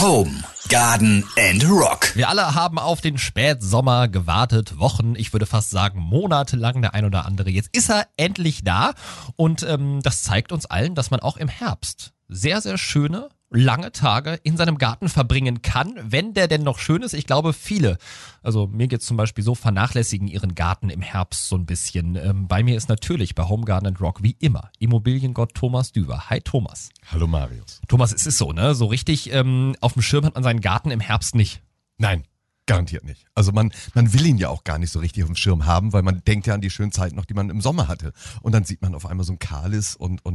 Home, Garden and Rock. Wir alle haben auf den Spätsommer gewartet, Wochen, ich würde fast sagen monatelang, der ein oder andere. Jetzt ist er endlich da und das zeigt uns allen, dass man auch im Herbst sehr, sehr schöne, lange Tage in seinem Garten verbringen kann, wenn der denn noch schön ist. Ich glaube, viele, also mir geht's zum Beispiel so, vernachlässigen ihren Garten im Herbst so ein bisschen. Bei mir ist natürlich bei Home, Garden and Rock wie immer Immobiliengott Thomas Düwer. Hi Thomas. Hallo Marius. Thomas, es ist so, ne? So richtig auf dem Schirm hat man seinen Garten im Herbst nicht. Nein, garantiert nicht. Also man will ihn ja auch gar nicht so richtig auf dem Schirm haben, weil man denkt ja an die schönen Zeiten noch, die man im Sommer hatte. Und dann sieht man auf einmal so ein kahles und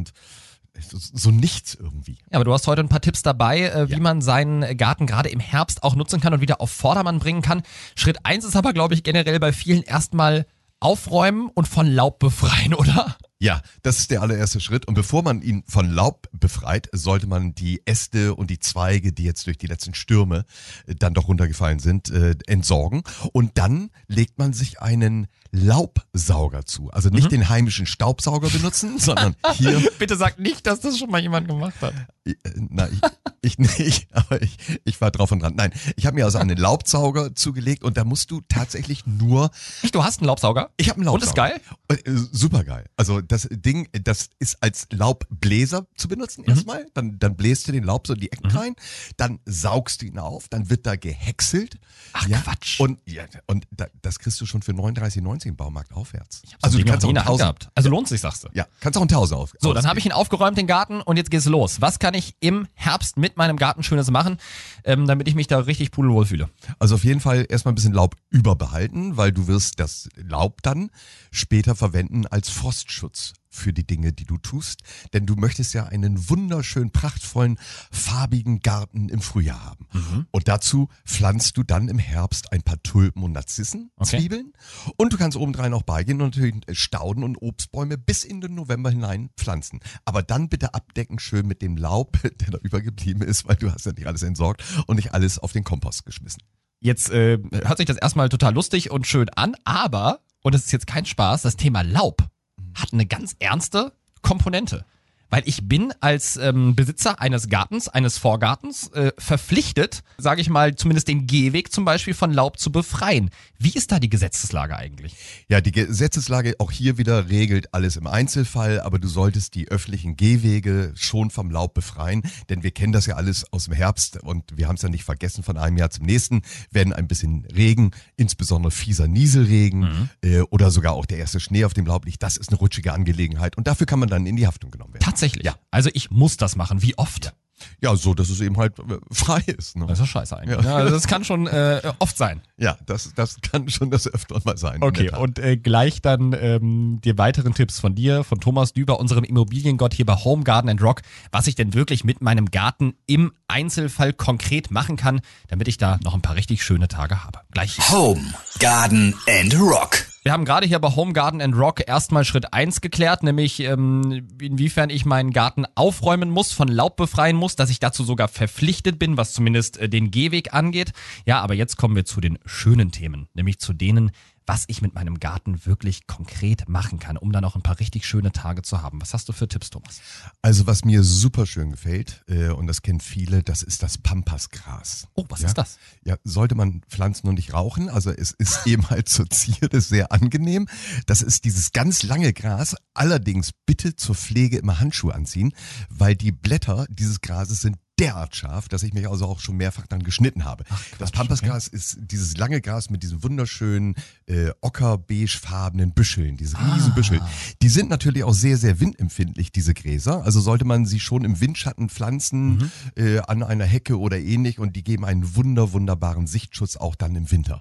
so nichts irgendwie. Ja, aber du hast heute ein paar Tipps dabei, wie man seinen Garten gerade im Herbst auch nutzen kann und wieder auf Vordermann bringen kann. Schritt 1 ist aber, glaube ich, generell bei vielen erstmal aufräumen und von Laub befreien, oder? Ja, das ist der allererste Schritt. Und bevor man ihn von Laub befreit, sollte man die Äste und die Zweige, die jetzt durch die letzten Stürme dann doch runtergefallen sind, entsorgen. Und dann legt man sich einen Laubsauger zu. Also nicht den heimischen Staubsauger benutzen, sondern hier... Bitte sag nicht, dass das schon mal jemand gemacht hat. Nein, ich nicht, aber ich war drauf und dran. Nein, ich habe mir also einen Laubsauger zugelegt und da musst du tatsächlich nur... Echt, du hast einen Laubsauger? Ich habe einen Laubsauger. Und ist geil? Super geil. Also das Ding, das ist als Laubbläser zu benutzen erstmal. Dann bläst du den Laub so in die Ecken rein, dann saugst du ihn auf, dann wird da gehäckselt. Ach, ja, Quatsch. Und das kriegst du schon für 39,90 im Baumarkt aufwärts. Also du kannst auch einen 1000 gehabt. Also lohnt sich, sagst du. Ja, kannst auch einen 1000 auf. So, dann habe ich ihn aufgeräumt, den Garten, und jetzt geht's los. Was kann ich im Herbst mit meinem Garten Schönes machen, damit ich mich da richtig pudelwohl fühle? Also auf jeden Fall erstmal ein bisschen Laub überbehalten, weil du wirst das Laub dann später verwenden als Frostschutz für die Dinge, die du tust. Denn du möchtest ja einen wunderschön prachtvollen, farbigen Garten im Frühjahr haben. Und dazu pflanzt du dann im Herbst ein paar Tulpen und Narzissen, Zwiebeln. Und du kannst obendrein auch beigehen und natürlich Stauden und Obstbäume bis in den November hinein pflanzen. Aber dann bitte abdecken schön mit dem Laub, der da übergeblieben ist, weil du hast ja nicht alles entsorgt und nicht alles auf den Kompost geschmissen. Jetzt hört sich das erstmal total lustig und schön an, aber, und das ist jetzt kein Spaß, das Thema Laub hat eine ganz ernste Komponente. Weil ich bin als Besitzer eines Gartens, eines Vorgartens, verpflichtet, sage ich mal, zumindest den Gehweg zum Beispiel von Laub zu befreien. Wie ist da die Gesetzeslage eigentlich? Ja, die Gesetzeslage auch hier wieder regelt alles im Einzelfall, aber du solltest die öffentlichen Gehwege schon vom Laub befreien, denn wir kennen das ja alles aus dem Herbst und wir haben es ja nicht vergessen, von einem Jahr zum nächsten werden ein bisschen Regen, insbesondere fieser Nieselregen oder sogar auch der erste Schnee auf dem Laub liegt, das ist eine rutschige Angelegenheit und dafür kann man dann in die Haftung genommen werden. Tatsächlich? Ja. Also ich muss das machen. Wie oft? Ja, so, dass es eben halt frei ist. Ne? Das ist scheiße eigentlich. Ja. Ja, also das kann schon oft sein. Ja, das kann schon das öfter mal sein. Okay, und gleich dann die weiteren Tipps von dir, von Thomas Düwer, unserem Immobiliengott hier bei Home, Garden and Rock, was ich denn wirklich mit meinem Garten im Einzelfall konkret machen kann, damit ich da noch ein paar richtig schöne Tage habe. Gleich hier. Home, Garden and Rock. Wir haben gerade hier bei Home, Garden and Rock erstmal Schritt 1 geklärt, nämlich inwiefern ich meinen Garten aufräumen muss, von Laub befreien muss, dass ich dazu sogar verpflichtet bin, was zumindest den Gehweg angeht. Ja, aber jetzt kommen wir zu den schönen Themen, nämlich zu denen, was ich mit meinem Garten wirklich konkret machen kann, um dann auch ein paar richtig schöne Tage zu haben. Was hast du für Tipps, Thomas? Also was mir super schön gefällt, und das kennen viele, das ist das Pampasgras. Oh, was ist das? Ja, sollte man pflanzen und nicht rauchen. Also es ist eben halt zur Zierde sehr angenehm. Das ist dieses ganz lange Gras. Allerdings bitte zur Pflege immer Handschuhe anziehen, weil die Blätter dieses Grases sind derart scharf, dass ich mich also auch schon mehrfach dann geschnitten habe. Das Pampasgras ist dieses lange Gras mit diesen wunderschönen ocker-beigefarbenen Büscheln, diese riesen Büschel. Die sind natürlich auch sehr, sehr windempfindlich, diese Gräser. Also sollte man sie schon im Windschatten pflanzen, an einer Hecke oder ähnlich, und die geben einen wunderbaren Sichtschutz auch dann im Winter.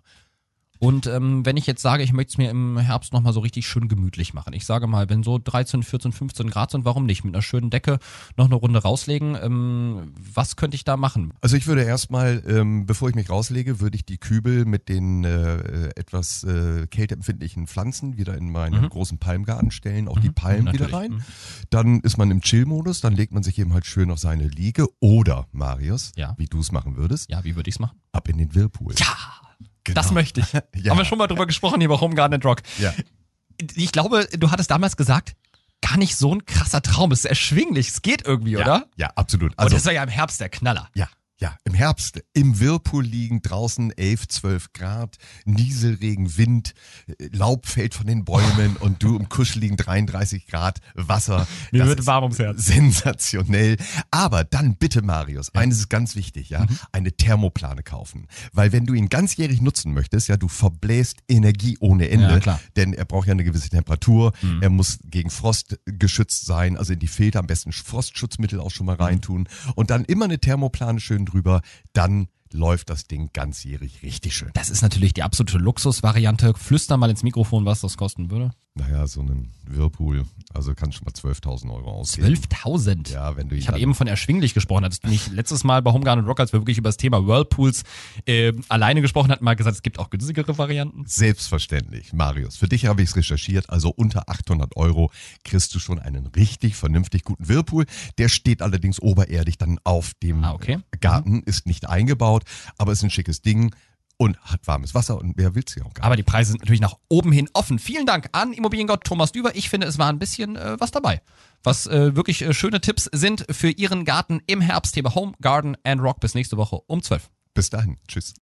Und wenn ich jetzt sage, ich möchte es mir im Herbst nochmal so richtig schön gemütlich machen. Ich sage mal, wenn so 13, 14, 15 Grad sind, warum nicht? Mit einer schönen Decke noch eine Runde rauslegen. Was könnte ich da machen? Also ich würde erstmal, bevor ich mich rauslege, würde ich die Kübel mit den etwas kälteempfindlichen Pflanzen wieder in meinen großen Palmgarten stellen, auch die Palmen wieder rein. Dann ist man im Chill-Modus, dann legt man sich eben halt schön auf seine Liege. Oder, Marius, wie du es machen würdest, Ja, wie würde ich es machen? ab in den Whirlpool. Ja! Genau. Das möchte ich. Ja. Haben wir schon mal drüber gesprochen hier bei Home, Garden and Rock. Ja. Ich glaube, du hattest damals gesagt, gar nicht so ein krasser Traum. Es ist erschwinglich. Es geht irgendwie, oder? Ja, absolut. Und das war ja im Herbst der Knaller. Ja. Ja, im Herbst im Whirlpool liegen, draußen 11, 12 Grad, Nieselregen, Wind, Laub fällt von den Bäumen und du im kuscheligen 33 Grad Wasser. Mir Das wird ist warm ums Herz. sensationell. Aber dann bitte, Marius, eines ist ganz wichtig, ja, eine Thermoplane kaufen. Weil wenn du ihn ganzjährig nutzen möchtest, ja, du verbläst Energie ohne Ende. Ja, klar. Denn er braucht ja eine gewisse Temperatur, er muss gegen Frost geschützt sein, also in die Filter am besten Frostschutzmittel auch schon mal reintun und dann immer eine Thermoplane schön drüber, dann läuft das Ding ganzjährig richtig schön. Das ist natürlich die absolute Luxusvariante. Flüster mal ins Mikrofon, was das kosten würde. Naja, so einen Whirlpool, also kann schon mal 12.000 Euro ausgeben. 12.000? Ja, wenn du ihn Ich habe dann- eben von erschwinglich gesprochen. Hattest du nicht letztes Mal bei Home Garden Rock, als wir wirklich über das Thema Whirlpools alleine gesprochen hatten, mal gesagt, es gibt auch günstigere Varianten? Selbstverständlich, Marius. Für dich habe ich es recherchiert, also unter 800 Euro kriegst du schon einen richtig vernünftig guten Whirlpool. Der steht allerdings obererdig dann auf dem Okay. Garten, ist nicht eingebaut, aber ist ein schickes Ding und hat warmes Wasser und wer will's ja auch gar nicht. Aber die Preise sind natürlich nach oben hin offen. Vielen Dank an Immobiliengott Thomas Düber. Ich finde, es war ein bisschen was dabei. Was wirklich schöne Tipps sind für Ihren Garten im Herbst. Thema Home, Garden and Rock. Bis nächste Woche um 12. Bis dahin, tschüss.